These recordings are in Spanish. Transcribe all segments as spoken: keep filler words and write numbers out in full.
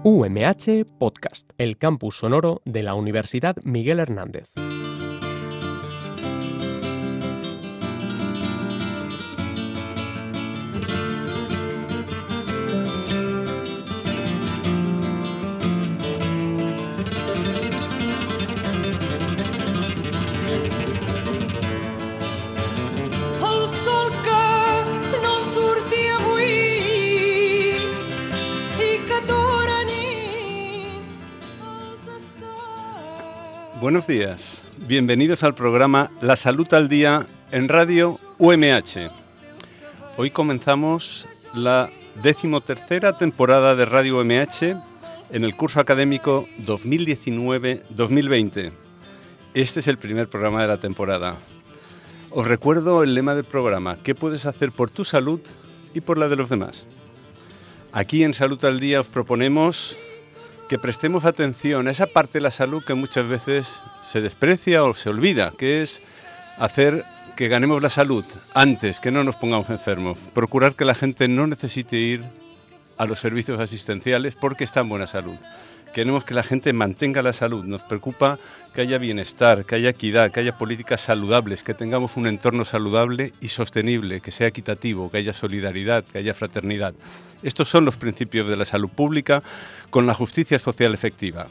U M H Podcast, el campus sonoro de la Universidad Miguel Hernández. Buenos días, bienvenidos al programa La Salud al Día en Radio U M H. Hoy comenzamos la decimotercera temporada de Radio U M H en el curso académico dos mil diecinueve dos mil veinte. Este es el primer programa de la temporada. Os recuerdo el lema del programa: ¿qué puedes hacer por tu salud y por la de los demás? Aquí en Salud al Día os proponemos que prestemos atención a esa parte de la salud que muchas veces se desprecia o se olvida, que es hacer que ganemos la salud antes, que no nos pongamos enfermos. Procurar que la gente no necesite ir a los servicios asistenciales porque está en buena salud. Queremos que la gente mantenga la salud. Nos preocupa que haya bienestar, que haya equidad, que haya políticas saludables, que tengamos un entorno saludable y sostenible, que sea equitativo, que haya solidaridad, que haya fraternidad. Estos son los principios de la salud pública con la justicia social efectiva.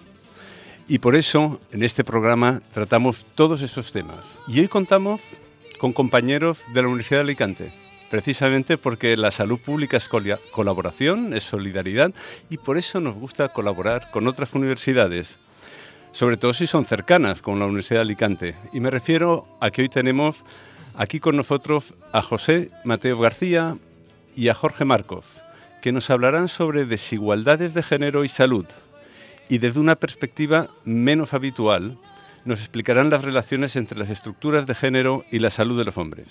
Y por eso, en este programa, tratamos todos esos temas. Y hoy contamos con compañeros de la Universidad de Alicante, precisamente porque la salud pública es colaboración, es solidaridad, y por eso nos gusta colaborar con otras universidades, sobre todo si son cercanas, como la Universidad de Alicante. Y me refiero a que hoy tenemos aquí con nosotros a José Mateo García y a Jorge Marcos, que nos hablarán sobre desigualdades de género y salud, y desde una perspectiva menos habitual nos explicarán las relaciones entre las estructuras de género y la salud de los hombres.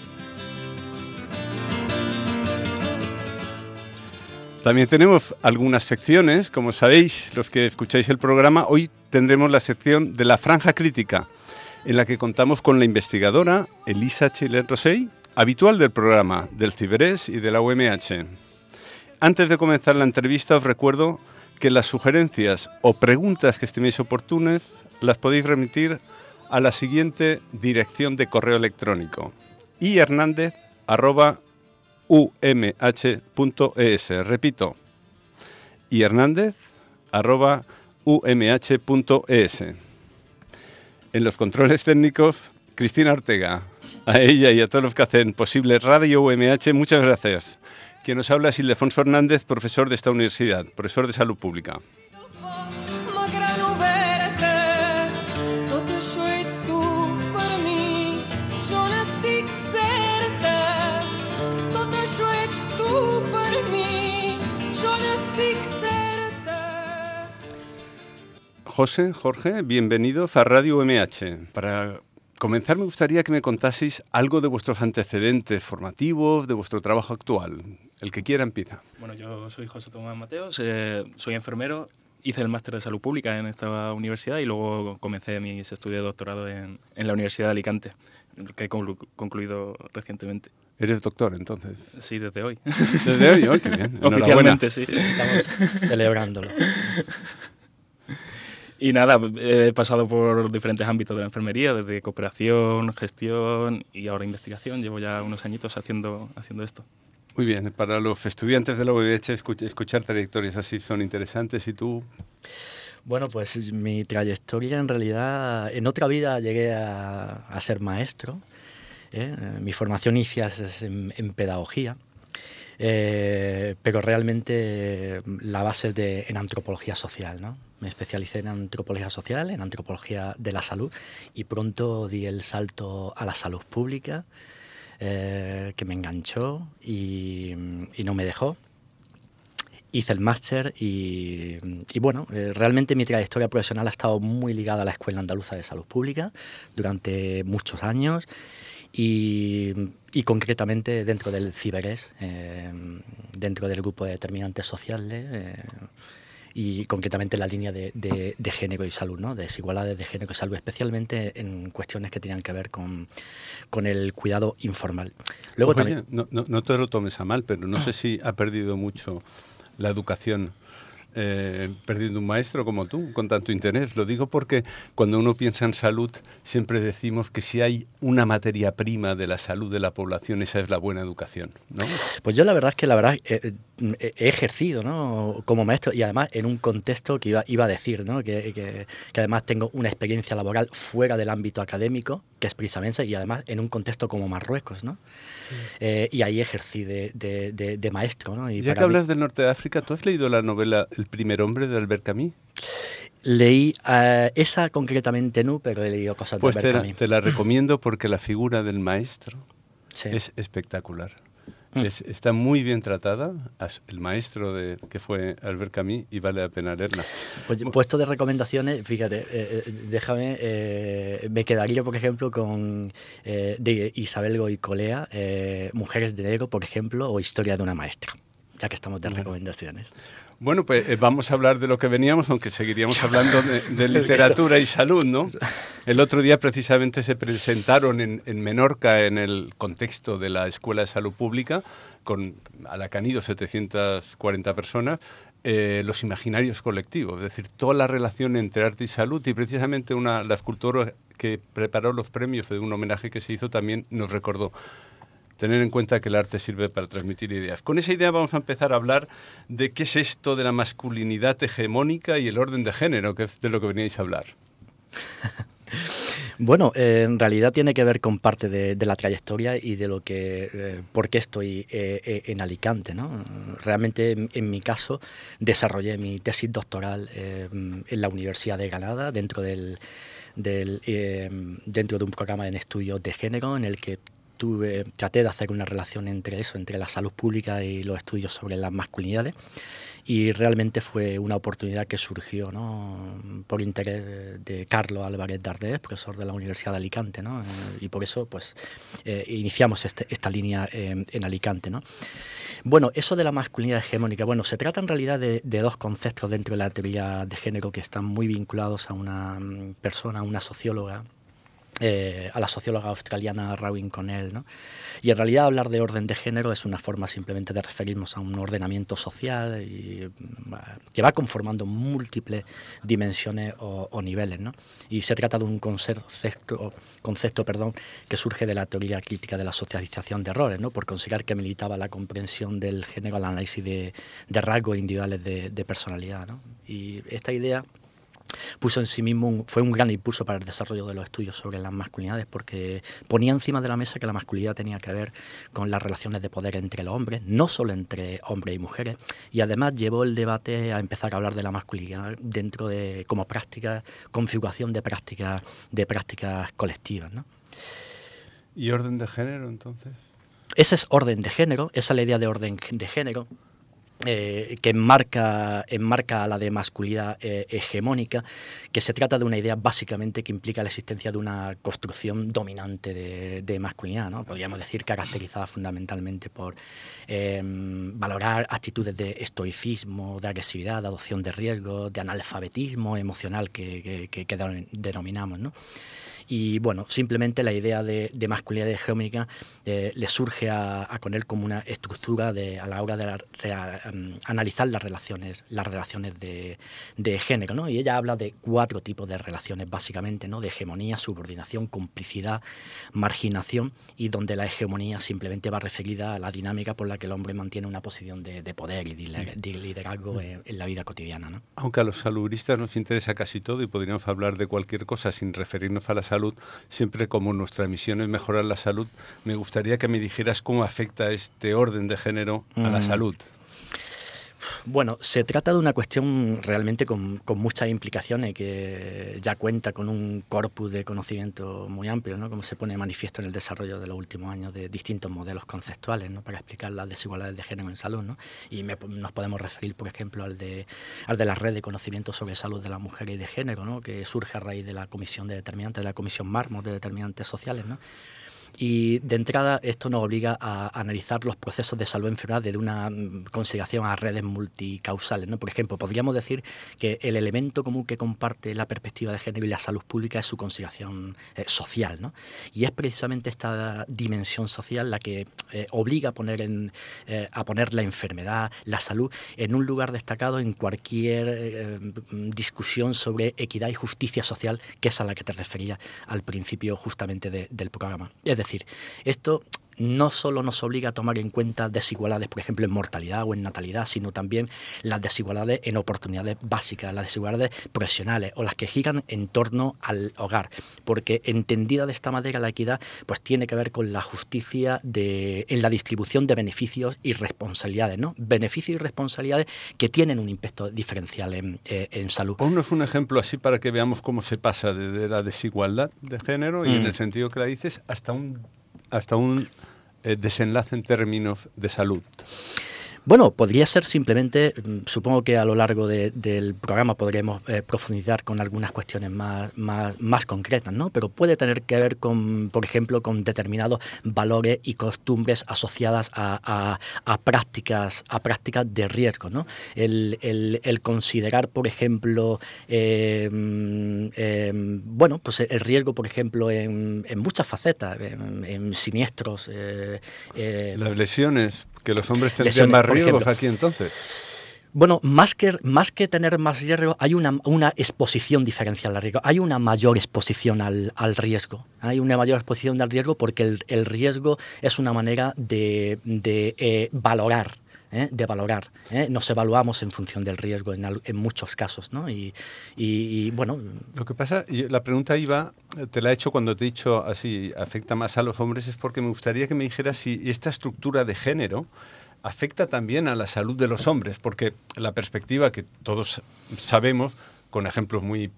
También tenemos algunas secciones, como sabéis los que escucháis el programa. Hoy tendremos la sección de la Franja Crítica, en la que contamos con la investigadora Elisa Chilet-Rosell, habitual del programa, del Ciberes y de la U M H. Antes de comenzar la entrevista os recuerdo que las sugerencias o preguntas que estiméis oportunas las podéis remitir a la siguiente dirección de correo electrónico: i hernandez arroba u m h punto e s. Repito, i hernandez arroba u m h punto e s. En los controles técnicos, Cristina Ortega. A ella y a todos los que hacen posible Radio U M H, muchas gracias. Quien nos habla es Ildefonso Hernández, profesor de esta universidad, profesor de Salud Pública. José, Jorge, bienvenidos a Radio U M H. Para comenzar me gustaría que me contaseis algo de vuestros antecedentes formativos, de vuestro trabajo actual. El que quiera empieza. Bueno, yo soy José Tomás Mateos, eh, soy enfermero, hice el máster de Salud Pública en esta universidad y luego comencé mis estudios de doctorado en, en la Universidad de Alicante, que he conclu- concluido recientemente. ¿Eres doctor, entonces? Sí, desde hoy. ¿Desde hoy? ¡Oh, qué bien! Oficialmente, sí. Estamos celebrándolo. Y nada, he pasado por diferentes ámbitos de la enfermería, desde cooperación, gestión y ahora investigación. Llevo ya unos añitos haciendo, haciendo esto. Muy bien, para los estudiantes de la U M H escuchar trayectorias así son interesantes. ¿Y tú? Bueno, pues mi trayectoria en realidad, en otra vida llegué a, a ser maestro. ¿eh? Mi formación inicial es en, en pedagogía. Eh, pero realmente la base es de, en antropología social, ¿no? Me especialicé en antropología social, en antropología de la salud y pronto di el salto a la salud pública, eh, que me enganchó y, y no me dejó. Hice el máster y, y bueno, eh, realmente mi trayectoria profesional ha estado muy ligada a la Escuela Andaluza de Salud Pública durante muchos años. Y, y concretamente dentro del Ciberes, eh, dentro del grupo de determinantes sociales eh, y concretamente la línea de, de, de género y salud, ¿no? De desigualdades de género y salud, especialmente en cuestiones que tenían que ver con, con el cuidado informal. Luego Oye, también, no, no, no te lo tomes a mal, pero no sé si ha perdido mucho la educación eh, perdiendo un maestro como tú, con tanto interés. Lo digo porque cuando uno piensa en salud, siempre decimos que si hay una materia prima de la salud de la población, esa es la buena educación, ¿no? Pues yo la verdad es que la verdad eh, eh, he ejercido, ¿no?, como maestro, y además en un contexto que iba, iba a decir, ¿no?, que, que, que además tengo una experiencia laboral fuera del ámbito académico, que es precisamente, y además en un contexto como Marruecos, ¿no? Sí. Eh, y ahí ejercí de, de, de, de maestro, ¿no? Y ya que hablas mí... del norte de África, ¿tú has leído la novela El primer hombre de Albert Camus? Leí uh, esa concretamente no, pero he leído cosas pues de Albert Camus. Pues te la recomiendo porque la figura del maestro sí. es espectacular. Mm. Es, está muy bien tratada, el maestro de, que fue Albert Camus, y vale la pena leerla. Pues, puesto de recomendaciones, fíjate, eh, déjame, eh, me quedaría, por ejemplo, con eh, de Isabel Goicolea, eh, Mujeres de Negro, por ejemplo, o Historia de una maestra, ya que estamos de bueno. recomendaciones. Bueno, pues eh, vamos a hablar de lo que veníamos, aunque seguiríamos hablando de, de literatura y salud, ¿no? El otro día precisamente se presentaron en, en Menorca, en el contexto de la Escuela de Salud Pública, con, a la que han ido setecientas cuarenta personas, eh, los imaginarios colectivos, es decir, toda la relación entre arte y salud, y precisamente una, la escultora que preparó los premios de un homenaje que se hizo también nos recordó. Tener en cuenta que el arte sirve para transmitir ideas. Con esa idea vamos a empezar a hablar de qué es esto de la masculinidad hegemónica y el orden de género, que es de lo que veníais a hablar. Bueno, eh, en realidad tiene que ver con parte de, de la trayectoria y de lo que, eh, por qué estoy eh, en Alicante, ¿no? Realmente, en, en mi caso, desarrollé mi tesis doctoral eh, en la Universidad de Granada, dentro del, del eh, dentro de un programa en estudios de género, en el que Tuve, traté de hacer una relación entre eso, entre la salud pública y los estudios sobre las masculinidades, y realmente fue una oportunidad que surgió, ¿no?, por interés de Carlos Álvarez Dardés, profesor de la Universidad de Alicante, ¿no?, y por eso pues eh, iniciamos este, esta línea en, en Alicante, ¿no? Bueno, eso de la masculinidad hegemónica, bueno, se trata en realidad de, de dos conceptos dentro de la teoría de género que están muy vinculados a una persona, a una socióloga, Eh, a la socióloga australiana Raewyn Connell, ¿no? Y en realidad hablar de orden de género es una forma simplemente de referirnos a un ordenamiento social y, que va conformando múltiples dimensiones o, o niveles, ¿no? Y se trata de un concepto, concepto perdón, que surge de la teoría crítica de la socialización de errores, ¿no?, por considerar que militaba la comprensión del género al análisis de, de rasgos individuales de, de personalidad, ¿no? Y esta idea puso en sí mismo un, fue un gran impulso para el desarrollo de los estudios sobre las masculinidades, porque ponía encima de la mesa que la masculinidad tenía que ver con las relaciones de poder entre los hombres, no solo entre hombres y mujeres, y además llevó el debate a empezar a hablar de la masculinidad dentro de como práctica, configuración de prácticas de prácticas colectivas, ¿no? ¿Y orden de género, entonces? Ese es orden de género, esa es la idea de orden de género. Eh, que enmarca, enmarca a la de masculinidad eh, hegemónica, que se trata de una idea básicamente que implica la existencia de una construcción dominante de, de masculinidad, ¿no? Podríamos decir caracterizada fundamentalmente por eh, valorar actitudes de estoicismo, de agresividad, de adopción de riesgos, de analfabetismo emocional que, que, que, que denominamos, ¿no? Y bueno, simplemente la idea de, de masculinidad hegemónica eh, le surge a, a Connell como una estructura de, a la hora de la, de, um, analizar las relaciones, las relaciones de, de género, ¿no? Y ella habla de cuatro tipos de relaciones básicamente, ¿no?, de hegemonía, subordinación, complicidad, marginación, y donde la hegemonía simplemente va referida a la dinámica por la que el hombre mantiene una posición de, de poder y de liderazgo en, en la vida cotidiana, ¿no? Aunque a los saludistas nos interesa casi todo y podríamos hablar de cualquier cosa sin referirnos a la salud, siempre como nuestra misión es mejorar la salud, me gustaría que me dijeras cómo afecta este orden de género a la salud. Bueno, se trata de una cuestión realmente con, con muchas implicaciones, que ya cuenta con un corpus de conocimiento muy amplio, ¿no?, como se pone de manifiesto en el desarrollo de los últimos años de distintos modelos conceptuales, ¿no?, para explicar las desigualdades de género en salud, ¿no? Y me, nos podemos referir, por ejemplo, al de, al de la red de conocimiento sobre salud de las mujeres y de género, ¿no?, que surge a raíz de la comisión de determinantes, de la comisión Marmot de determinantes sociales, ¿no? Y de entrada esto nos obliga a analizar los procesos de salud enfermedad desde una consideración a redes multicausales, ¿no? Por ejemplo, podríamos decir que el elemento común que comparte la perspectiva de género y la salud pública es su consideración eh, social, ¿no? Y es precisamente esta dimensión social la que eh, obliga a poner, en, eh, a poner la enfermedad, la salud, en un lugar destacado en cualquier eh, discusión sobre equidad y justicia social, que es a la que te refería al principio justamente de, del programa. Es decir, esto no solo nos obliga a tomar en cuenta desigualdades, por ejemplo, en mortalidad o en natalidad, sino también las desigualdades en oportunidades básicas, las desigualdades profesionales o las que giran en torno al hogar, porque entendida de esta manera la equidad pues tiene que ver con la justicia de, en la distribución de beneficios y responsabilidades, ¿no? Beneficios y responsabilidades que tienen un impacto diferencial en, eh, en salud. Ponnos un ejemplo así para que veamos cómo se pasa desde la desigualdad de género y mm. en el sentido que la dices hasta un hasta un eh, desenlace en términos de salud. Bueno, podría ser simplemente, supongo que a lo largo de, del programa podremos eh, profundizar con algunas cuestiones más, más, más concretas, ¿no? Pero puede tener que ver con, por ejemplo, con determinados valores y costumbres asociadas a, a, a prácticas, a prácticas de riesgo, ¿no? El, el, el considerar, por ejemplo, eh, eh, bueno, pues el riesgo, por ejemplo, en, en muchas facetas, en, en siniestros. Eh, eh, Las lesiones. Que los hombres tendrían más riesgos aquí entonces. Bueno, más que, más que tener más riesgo, hay una, una exposición diferencial al riesgo. Hay una mayor exposición al, al riesgo. Hay una mayor exposición al riesgo porque el, el riesgo es una manera de, de eh, valorar. ¿Eh? de valorar. ¿eh? Nos evaluamos en función del riesgo en, en muchos casos, ¿no? Y, y, y bueno... Lo que pasa, la pregunta iba, te la he hecho cuando te he dicho así, afecta más a los hombres, es porque me gustaría que me dijeras si esta estructura de género afecta también a la salud de los hombres, porque la perspectiva que todos sabemos, con ejemplos muy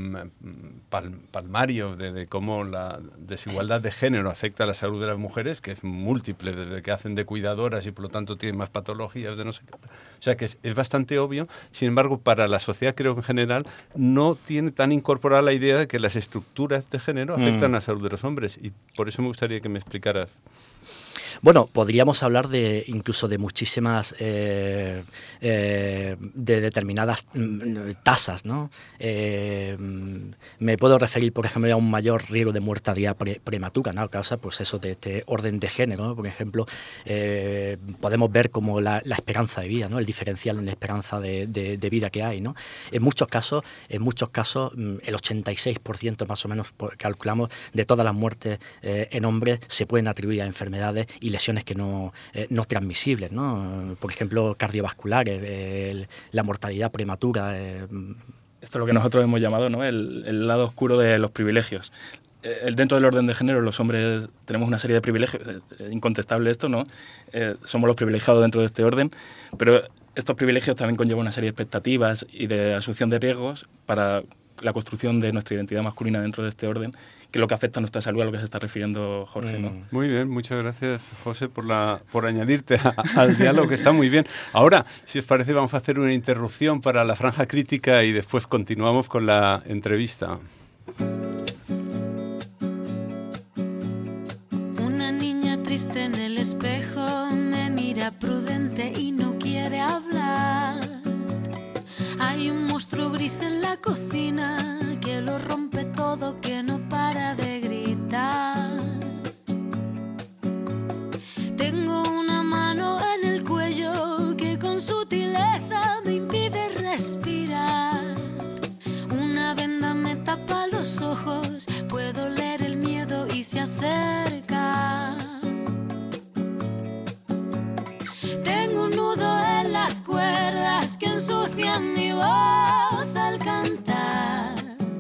Pal, palmario de, de cómo la desigualdad de género afecta a la salud de las mujeres, que es múltiple, desde que hacen de cuidadoras y por lo tanto tienen más patologías de no sé qué. O sea que es, es bastante obvio. Sin embargo, para la sociedad creo que en general no tiene tan incorporada la idea de que las estructuras de género afectan mm. a la salud de los hombres, y por eso me gustaría que me explicaras. Bueno, podríamos hablar de incluso de muchísimas, eh, eh, de determinadas mm, tasas, ¿no? Eh, me puedo referir, por ejemplo, a un mayor riesgo de mortalidad pre prematura, ¿no? A causa, pues eso, de este orden de género, ¿no? Por ejemplo, eh, podemos ver como la, la esperanza de vida, ¿no? El diferencial en la esperanza de, de, de vida que hay, ¿no? En muchos casos, en muchos casos, el ochenta y seis por ciento más o menos, calculamos, de todas las muertes eh, en hombres se pueden atribuir a enfermedades y lesiones que no, eh, no transmisibles, ¿no? Por ejemplo, cardiovasculares, eh, la mortalidad prematura. Eh. Esto es lo que nosotros hemos llamado, ¿no? el, el lado oscuro de los privilegios. El, dentro del orden de género, los hombres tenemos una serie de privilegios, eh, incontestable esto, ¿no? Eh, somos los privilegiados dentro de este orden, pero estos privilegios también conllevan una serie de expectativas y de asunción de riesgos para la construcción de nuestra identidad masculina dentro de este orden, que es lo que afecta a nuestra salud, a lo que se está refiriendo Jorge, ¿no? Muy bien, muchas gracias, José, por, la, por añadirte a, al diálogo, que está muy bien. Ahora, si os parece, vamos a hacer una interrupción para la franja crítica y después continuamos con la entrevista. Una niña triste en el espejo me mira prudente y no quiere hablar. Hay un monstruo gris en la cocina que lo rompe todo, que no para de gritar. Tengo una mano en el cuello que con sutileza me impide respirar. Una venda me tapa los ojos, puedo leer el miedo y se acerca. Tengo un nudo en las cuerdas que ensucian mi voz al cantar.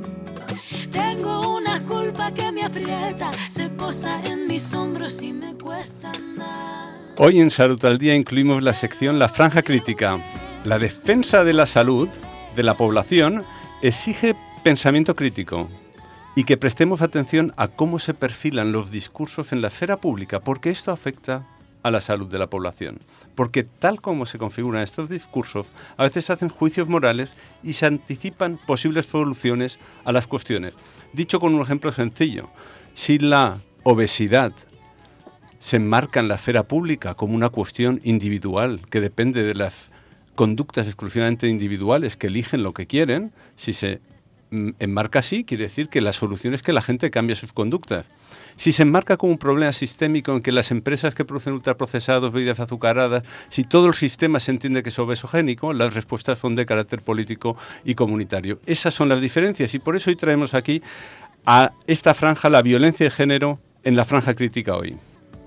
Tengo una culpa que me aprieta, se posa en mis hombros y me cuesta andar. Hoy en Salud al Día incluimos la sección La Franja Crítica. La defensa de la salud de la población exige pensamiento crítico y que prestemos atención a cómo se perfilan los discursos en la esfera pública, porque esto afecta a la salud de la población. Porque tal como se configuran estos discursos, a veces se hacen juicios morales y se anticipan posibles soluciones a las cuestiones. Dicho con un ejemplo sencillo, si la obesidad se enmarca en la esfera pública como una cuestión individual que depende de las conductas exclusivamente individuales que eligen lo que quieren, si se enmarca así, quiere decir que la solución es que la gente cambie sus conductas. Si se enmarca como un problema sistémico en que las empresas que producen ultraprocesados, bebidas azucaradas, si todo el sistema se entiende que es obesogénico, las respuestas son de carácter político y comunitario. Esas son las diferencias y por eso hoy traemos aquí a esta franja la violencia de género en la franja crítica hoy.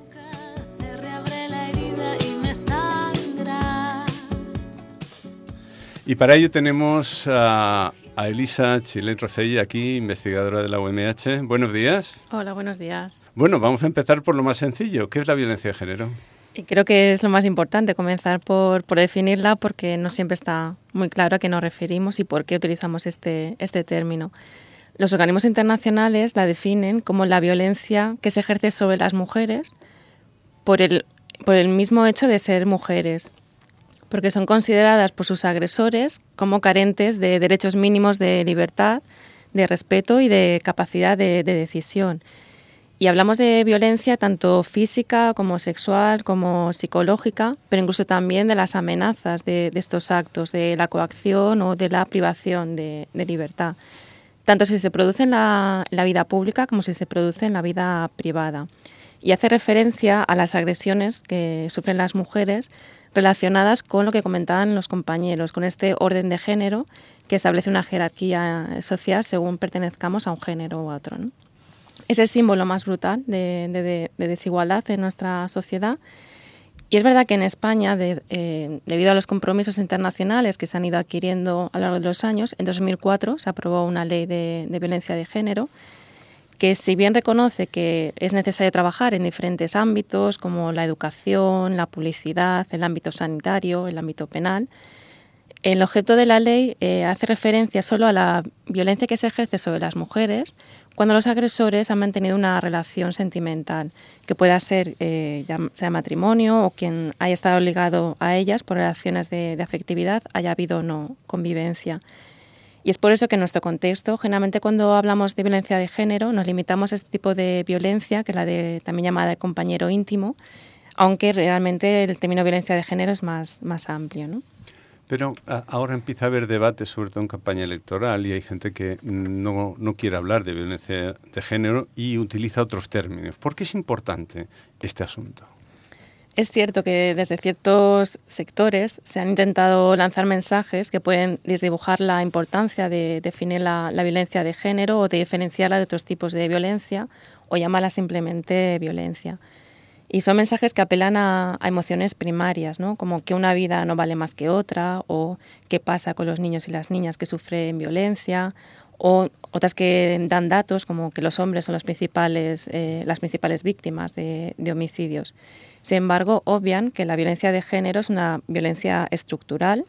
Y para ello tenemos a, a Elisa Chilén Rosell, aquí, investigadora de la U M H. Buenos días. Hola, buenos días. Bueno, vamos a empezar por lo más sencillo. ¿Qué es la violencia de género? Y creo que es lo más importante, comenzar por, por definirla, porque no siempre está muy claro a qué nos referimos y por qué utilizamos este, este término. Los organismos internacionales la definen como la violencia que se ejerce sobre las mujeres por el, por el mismo hecho de ser mujeres, porque son consideradas por sus agresores como carentes de derechos mínimos de libertad, de respeto y de capacidad de, de decisión. Y hablamos de violencia tanto física como sexual, como psicológica, pero incluso también de las amenazas de, de estos actos, de la coacción o de la privación de, de libertad, tanto si se produce en la, en la vida pública como si se produce en la vida privada. Y hace referencia a las agresiones que sufren las mujeres relacionadas con lo que comentaban los compañeros, con este orden de género que establece una jerarquía social según pertenezcamos a un género u otro, ¿no? Es el símbolo más brutal de, de, de desigualdad en nuestra sociedad. Y es verdad que en España, de, eh, debido a los compromisos internacionales que se han ido adquiriendo a lo largo de los años, en dos mil cuatro se aprobó una ley de, de violencia de género que, si bien reconoce que es necesario trabajar en diferentes ámbitos como la educación, la publicidad, el ámbito sanitario, el ámbito penal, el objeto de la ley eh, hace referencia solo a la violencia que se ejerce sobre las mujeres cuando los agresores han mantenido una relación sentimental, que pueda ser eh, ya sea matrimonio o quien haya estado ligado a ellas por relaciones de, de afectividad, haya habido o no convivencia. Y es por eso que en nuestro contexto, generalmente cuando hablamos de violencia de género, nos limitamos a este tipo de violencia, que es la de también llamada de compañero íntimo, aunque realmente el término violencia de género es más, más amplio, ¿no? Pero a, ahora empieza a haber debate, sobre todo en campaña electoral, y hay gente que no, no quiere hablar de violencia de género y utiliza otros términos. ¿Por qué es importante este asunto? Es cierto que desde ciertos sectores se han intentado lanzar mensajes que pueden desdibujar la importancia de definir la, la violencia de género o de diferenciarla de otros tipos de violencia o llamarla simplemente violencia. Y son mensajes que apelan a, a emociones primarias, ¿no? Como que una vida no vale más que otra, o qué pasa con los niños y las niñas que sufren violencia, o otras que dan datos como que los hombres son los principales, eh, las principales víctimas de, de homicidios. Sin embargo, obvian que la violencia de género es una violencia estructural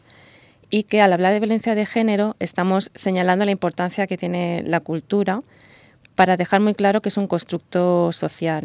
y que al hablar de violencia de género estamos señalando la importancia que tiene la cultura para dejar muy claro que es un constructo social.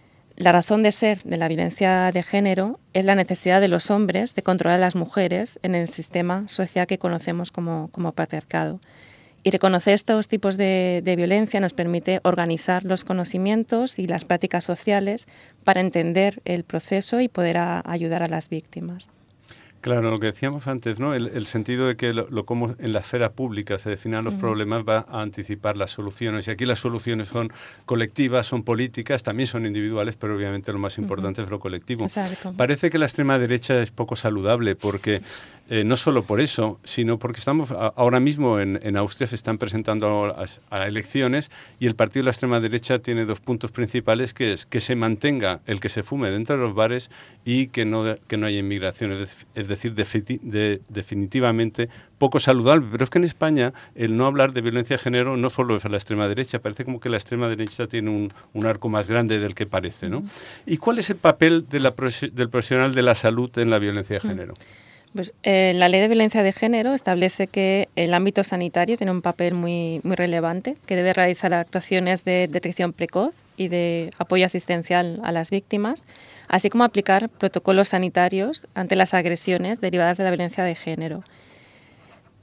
La razón de ser de la violencia de género es la necesidad de los hombres de controlar a las mujeres en el sistema social que conocemos como, como patriarcado. Y reconocer estos tipos de, de violencia nos permite organizar los conocimientos y las prácticas sociales para entender el proceso y poder a, ayudar a las víctimas. Claro, lo que decíamos antes, ¿no? El, el sentido de que lo, lo como en la esfera pública se definan los uh-huh. problemas va a anticipar las soluciones. Y aquí las soluciones son colectivas, son políticas, también son individuales, pero obviamente lo más importante uh-huh. es lo colectivo. Exacto. Parece que la extrema derecha es poco saludable porque eh, no solo por eso, sino porque estamos a, ahora mismo en, en Austria se están presentando a, a elecciones y el partido de la extrema derecha tiene dos puntos principales, que es que se mantenga el que se fume dentro de los bares y que no, que no haya inmigración. Es, es decir, defi- de, definitivamente poco saludable. Pero es que en España el no hablar de violencia de género no solo es a la extrema derecha, parece como que la extrema derecha tiene un, un arco más grande del que parece, ¿no? ¿Y cuál es el papel de la, del profesional de la salud en la violencia de género? Pues eh, la Ley de Violencia de Género establece que el ámbito sanitario tiene un papel muy, muy relevante, que debe realizar actuaciones de detección precoz y de apoyo asistencial a las víctimas, así como aplicar protocolos sanitarios ante las agresiones derivadas de la violencia de género.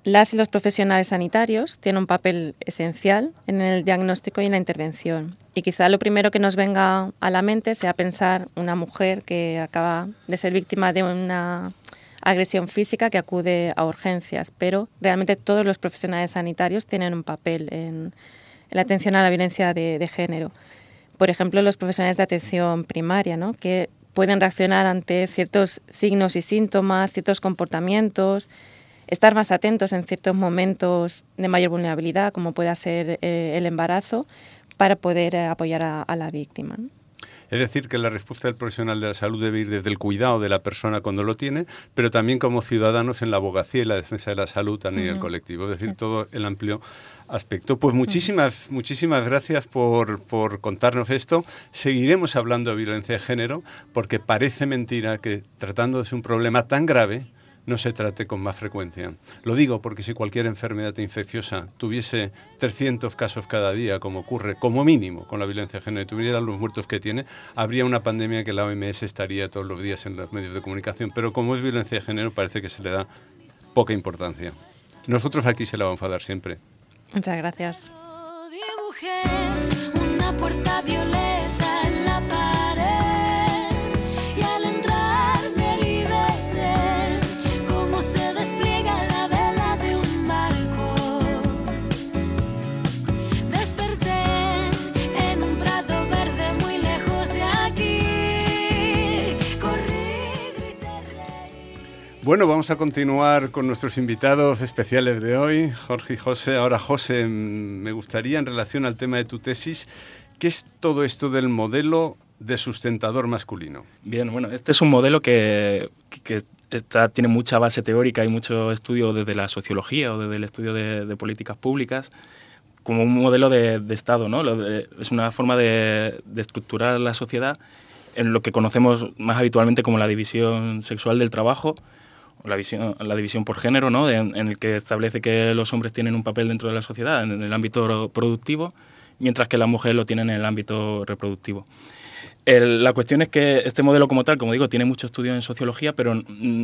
Las y los profesionales sanitarios tienen un papel esencial en el diagnóstico y en la intervención. Y quizá lo primero que nos venga a la mente sea pensar una mujer que acaba de ser víctima de una agresión física que acude a urgencias, pero realmente todos los profesionales sanitarios tienen un papel en, en la atención a la violencia de, de género. Por ejemplo, los profesionales de atención primaria, ¿no?, que pueden reaccionar ante ciertos signos y síntomas, ciertos comportamientos, estar más atentos en ciertos momentos de mayor vulnerabilidad, como pueda ser eh, el embarazo, para poder eh, apoyar a, a la víctima. Es decir, que la respuesta del profesional de la salud debe ir desde el cuidado de la persona cuando lo tiene, pero también como ciudadanos en la abogacía y la defensa de la salud a nivel uh-huh. colectivo, es decir, sí. todo el amplio aspecto. Pues muchísimas, uh-huh. muchísimas gracias por, por contarnos esto. Seguiremos hablando de violencia de género, porque parece mentira que tratándose un problema tan grave no se trate con más frecuencia. Lo digo porque si cualquier enfermedad infecciosa tuviese trescientos casos cada día, como ocurre como mínimo con la violencia de género, y tuviera los muertos que tiene, habría una pandemia que la O M S estaría todos los días en los medios de comunicación. Pero como es violencia de género, parece que se le da poca importancia. Nosotros aquí se la vamos a dar siempre. Muchas gracias. Dibujé una puerta violeta en la pared y al entrar me liberé cómo se despliega la vela de un barco. Desperté en un prado verde muy lejos de aquí. Corrí, grité, reí. Bueno, vamos a continuar con nuestros invitados especiales de hoy, Jorge y José. Ahora, José, me gustaría, en relación al tema de tu tesis, ¿qué es todo esto del modelo de sustentador masculino? Bien, bueno, este es un modelo que, que está, tiene mucha base teórica y mucho estudio desde la sociología o desde el estudio de, de políticas públicas, como un modelo de, de Estado, ¿no? Lo de, es una forma de, de estructurar la sociedad en lo que conocemos más habitualmente como la división sexual del trabajo, La, visión, la división por género, ¿no?, de, en el que establece que los hombres tienen un papel dentro de la sociedad en el ámbito productivo, mientras que las mujeres lo tienen en el ámbito reproductivo. El, la cuestión es que este modelo como tal, como digo, tiene mucho estudio en sociología, pero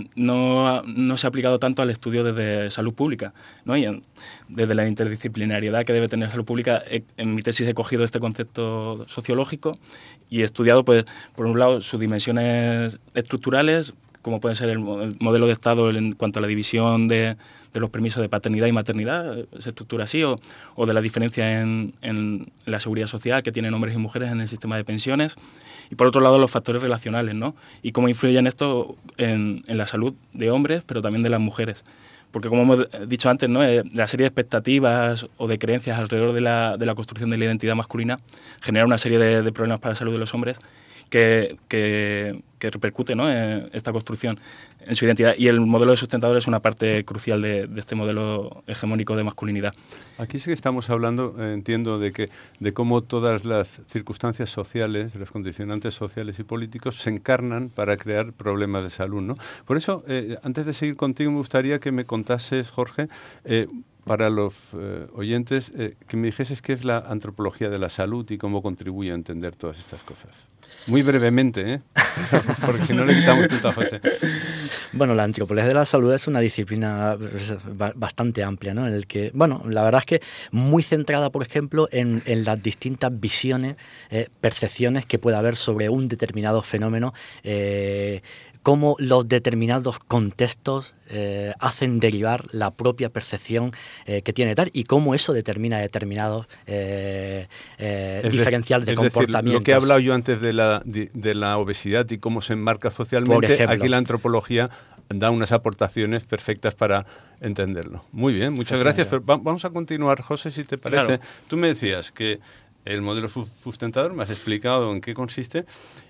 no, no se ha aplicado tanto al estudio desde salud pública, ¿no? Y en, desde la interdisciplinariedad que debe tener salud pública, he, en mi tesis he cogido este concepto sociológico y he estudiado, pues, por un lado, sus dimensiones estructurales, como puede ser el modelo de Estado en cuanto a la división de, de los permisos de paternidad y maternidad, se estructura así, o, o de la diferencia en, en la seguridad social que tienen hombres y mujeres en el sistema de pensiones, y por otro lado los factores relacionales, ¿no?, y cómo influyen esto en, en la salud de hombres, pero también de las mujeres. Porque, como hemos dicho antes, ¿no?, la serie de expectativas o de creencias alrededor de la, de la construcción de la identidad masculina genera una serie de, de problemas para la salud de los hombres que, que, que repercute, ¿no?, en esta construcción en su identidad. Y el modelo de sustentador es una parte crucial de, de este modelo hegemónico de masculinidad. Aquí sí que estamos hablando, eh, entiendo, de que de cómo todas las circunstancias sociales, los condicionantes sociales y políticos se encarnan para crear problemas de salud, ¿no? Por eso, eh, antes de seguir contigo, me gustaría que me contases, Jorge, eh, para los eh, oyentes, eh, que me dijeses qué es la antropología de la salud y cómo contribuye a entender todas estas cosas. Muy brevemente, ¿eh? Porque si no le quitamos tiempo a José. Bueno, la antropología de la salud es una disciplina bastante amplia, ¿no? En el que, bueno, la verdad es que muy centrada, por ejemplo, en, en las distintas visiones, eh, percepciones que pueda haber sobre un determinado fenómeno, eh, cómo los determinados contextos eh, hacen derivar la propia percepción eh, que tiene tal, y cómo eso determina determinados eh, eh, diferenciales de, de comportamientos. Decir, lo que he hablado yo antes de la, de, de la obesidad y cómo se enmarca socialmente, aquí la antropología da unas aportaciones perfectas para entenderlo. Muy bien, muchas gracias. Pero va, vamos a continuar, José, si te parece. Claro. Tú me decías que el modelo sustentador, me has explicado en qué consiste,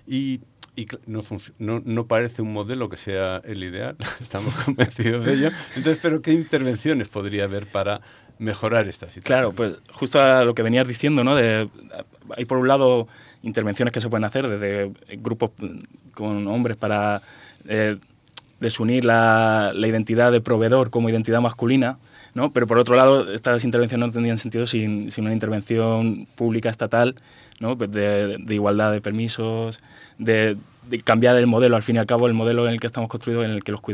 y Y no, no, no parece un modelo que sea el ideal, estamos convencidos de ello. Entonces, ¿pero qué intervenciones podría haber para mejorar esta situación? Claro, pues justo a lo que venías diciendo, ¿no? De, hay por un lado intervenciones que se pueden hacer desde grupos con hombres para eh, desunir la, la identidad de proveedor como identidad masculina, ¿no? Pero por otro lado, estas intervenciones no tendrían sentido sin, sin una intervención pública estatal, ¿no? de, de igualdad de permisos, de, de cambiar el modelo, al fin y al cabo, el modelo en el que estamos construidos, en el que los cuidados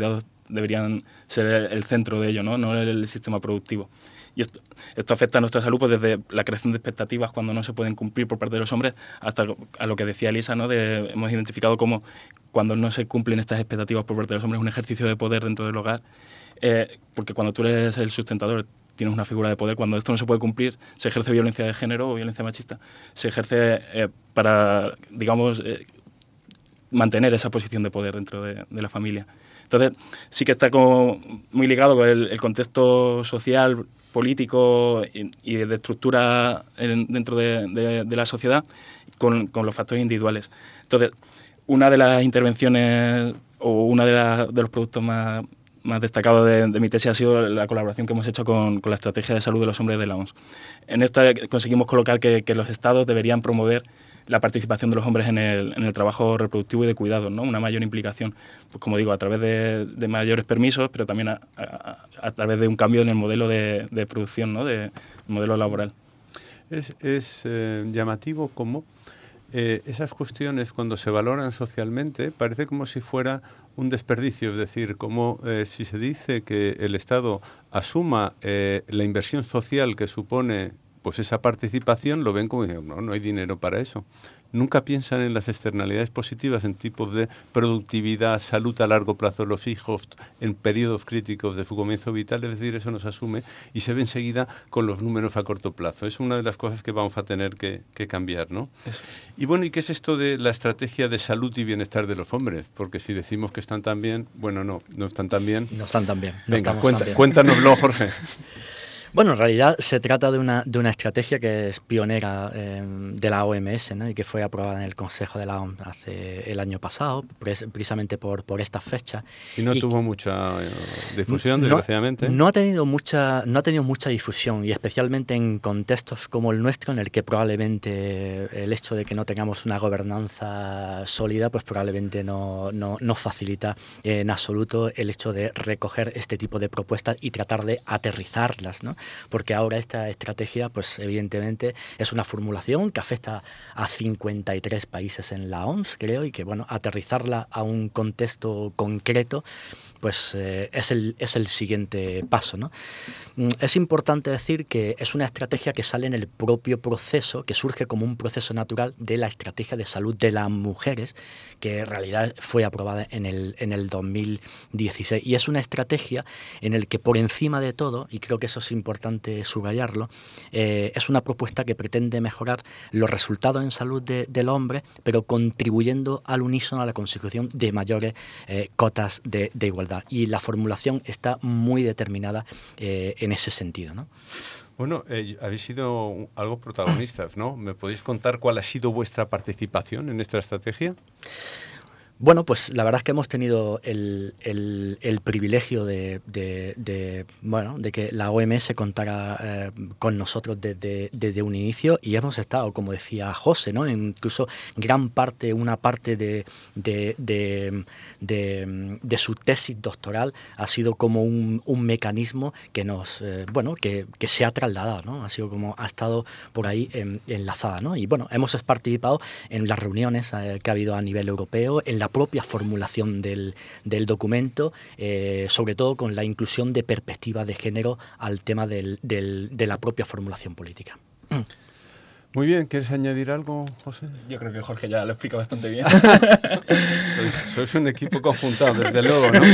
deberían ser el centro de ello, ¿no? No el sistema productivo. Y esto, esto afecta a nuestra salud pues, desde la creación de expectativas cuando no se pueden cumplir por parte de los hombres hasta a lo que decía Elisa, ¿no? De, hemos identificado como cuando no se cumplen estas expectativas por parte de los hombres un ejercicio de poder dentro del hogar, eh, porque cuando tú eres el sustentador tienes una figura de poder, cuando esto no se puede cumplir se ejerce violencia de género o violencia machista, se ejerce eh, para, digamos, eh, mantener esa posición de poder dentro de, de la familia. Entonces sí que está como muy ligado con el, el contexto social, político y, y de estructura en, dentro de, de, de la sociedad con, con los factores individuales. Entonces, una de las intervenciones o uno de, la, de los productos más, más destacados de, de mi tesis ha sido la colaboración que hemos hecho con, con la Estrategia de Salud de los Hombres de la O M S. En esta conseguimos colocar que, que los estados deberían promover la participación de los hombres en el, en el trabajo reproductivo y de cuidados, ¿no? Una mayor implicación, pues como digo, a través de, de mayores permisos, pero también a, a, a través de un cambio en el modelo de, de producción, ¿no? De modelo laboral. Es, es eh, llamativo cómo eh, esas cuestiones, cuando se valoran socialmente, parece como si fuera un desperdicio, es decir, como eh, si se dice que el Estado asuma eh, la inversión social que supone pues esa participación, lo ven como no, no hay dinero para eso. Nunca piensan en las externalidades positivas, en tipos de productividad, salud a largo plazo de los hijos, en periodos críticos de su comienzo vital, es decir, eso nos asume y se ve enseguida con los números a corto plazo. Es una de las cosas que vamos a tener que, que cambiar, ¿no? Eso. Y bueno, ¿y qué es esto de la estrategia de salud y bienestar de los hombres? Porque si decimos que están tan bien, bueno, no, no están tan bien. No están tan bien. No Venga, estamos cuenta, tan bien. Cuéntanoslo, Jorge. Bueno, en realidad se trata de una, de una estrategia que es pionera eh, de la O M S, ¿no? Y que fue aprobada en el Consejo de la O M S hace el año pasado, precisamente por, por esta fecha. Y no y tuvo mucha eh, difusión, desgraciadamente. No, no, ha tenido mucha, no ha tenido mucha difusión, y especialmente en contextos como el nuestro, en el que probablemente el hecho de que no tengamos una gobernanza sólida, pues probablemente no, no, no facilita en absoluto el hecho de recoger este tipo de propuestas y tratar de aterrizarlas, ¿no? Porque ahora esta estrategia, pues evidentemente es una formulación que afecta a cincuenta y tres países en la O M S, creo, y que, bueno, aterrizarla a un contexto concreto, pues eh, es, el, es el siguiente paso, ¿no? Es importante decir que es una estrategia que sale en el propio proceso, que surge como un proceso natural de la Estrategia de Salud de las Mujeres, que en realidad fue aprobada en el, en el dos mil dieciséis. Y es una estrategia en la que, por encima de todo, y creo que eso es importante subrayarlo, eh, es una propuesta que pretende mejorar los resultados en salud de, del hombre, pero contribuyendo al unísono a la consecución de mayores eh, cotas de, de igualdad. Y la formulación está muy determinada eh, en ese sentido, ¿no? Bueno, eh, habéis sido algo protagonistas, ¿no? ¿Me podéis contar cuál ha sido vuestra participación en esta estrategia? Bueno, pues la verdad es que hemos tenido el, el, el privilegio de, de, de, bueno, de que la O M S contara eh, con nosotros desde, desde un inicio, y hemos estado, como decía José, ¿no? Incluso gran parte, una parte de, de, de, de, de su tesis doctoral ha sido como un, un mecanismo que nos, eh, bueno, que, que se ha trasladado, ¿no? Ha sido como, ha estado por ahí en, enlazada, ¿no? Y bueno, hemos participado en las reuniones eh, que ha habido a nivel europeo, en la propia formulación del, del documento, eh, sobre todo con la inclusión de perspectivas de género al tema del, del, de la propia formulación política. Muy bien, ¿quieres añadir algo, José? Yo creo que Jorge ya lo explica bastante bien. sois, sois un equipo conjuntado, desde luego, ¿no?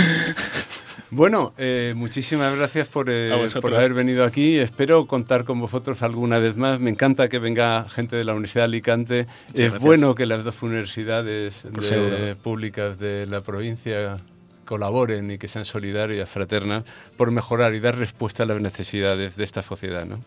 Bueno, eh, muchísimas gracias por, eh, por haber venido aquí. Espero contar con vosotros alguna vez más. Me encanta que venga gente de la Universidad de Alicante. Muchas es gracias. Bueno que las dos universidades de, públicas de la provincia colaboren y que sean solidarias, fraternas, por mejorar y dar respuesta a las necesidades de esta sociedad, ¿no?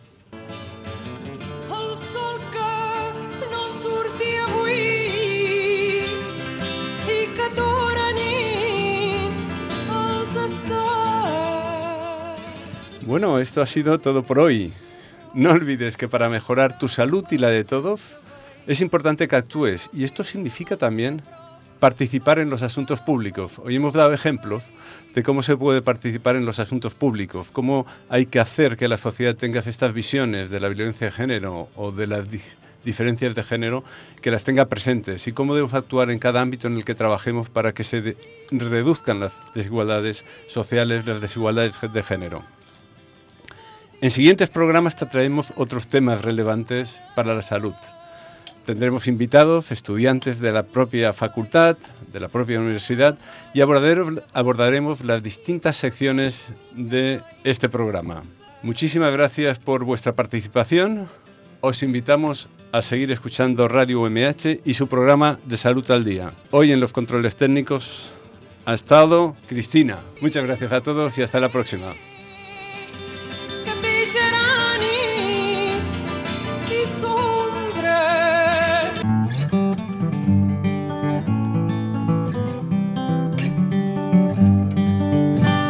Bueno, esto ha sido todo por hoy. No olvides que para mejorar tu salud y la de todos es importante que actúes, y esto significa también participar en los asuntos públicos. Hoy hemos dado ejemplos de cómo se puede participar en los asuntos públicos, cómo hay que hacer que la sociedad tenga estas visiones de la violencia de género o de las diferencias de género, que las tenga presentes y cómo debemos actuar en cada ámbito en el que trabajemos para que se de- reduzcan las desigualdades sociales, las desigualdades de género. En siguientes programas trataremos otros temas relevantes para la salud. Tendremos invitados, estudiantes de la propia facultad, de la propia universidad, y abordaremos, abordaremos las distintas secciones de este programa. Muchísimas gracias por vuestra participación. Os invitamos a seguir escuchando Radio U M H y su programa de Salud al Día. Hoy en los controles técnicos ha estado Cristina. Muchas gracias a todos y hasta la próxima.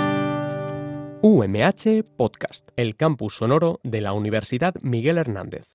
U M H Podcast, el campus sonoro de la Universidad Miguel Hernández.